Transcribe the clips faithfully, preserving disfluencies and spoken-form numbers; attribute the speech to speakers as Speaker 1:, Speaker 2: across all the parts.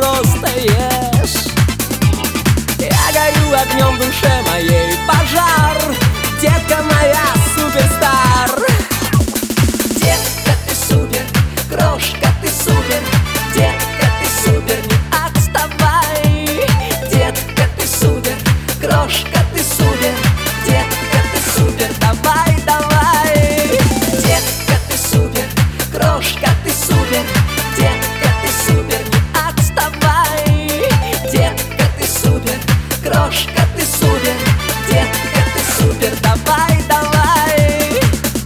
Speaker 1: просто ешь. Я горю огнем в душе моей, пожар, детка моя суперстар. Детка, ты супер, крошка, ты супер, детка, ты супер, не отставай. Детка, ты супер, крошка, ты супер, детка, ты супер, давай, давай. Детка, ты супер, крошка, ты супер, детка, ты супер, не отставай. Детка, ты супер, крошка, ты супер, детка, ты супер, давай, давай.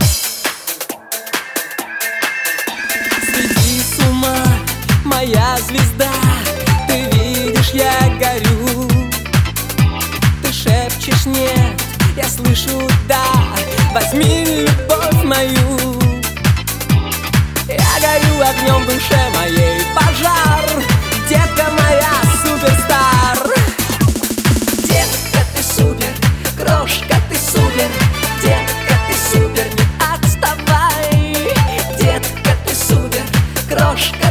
Speaker 1: Сойди с ума, моя звезда, ты видишь, я горю. Ты шепчешь нет, я слышу да, возьми любовь мою. Я горю огнем в душе моей, пожар, детка моя суперстар. Детка, ты супер, крошка, ты супер, детка, ты супер, не отставай. Детка, ты супер, крошка,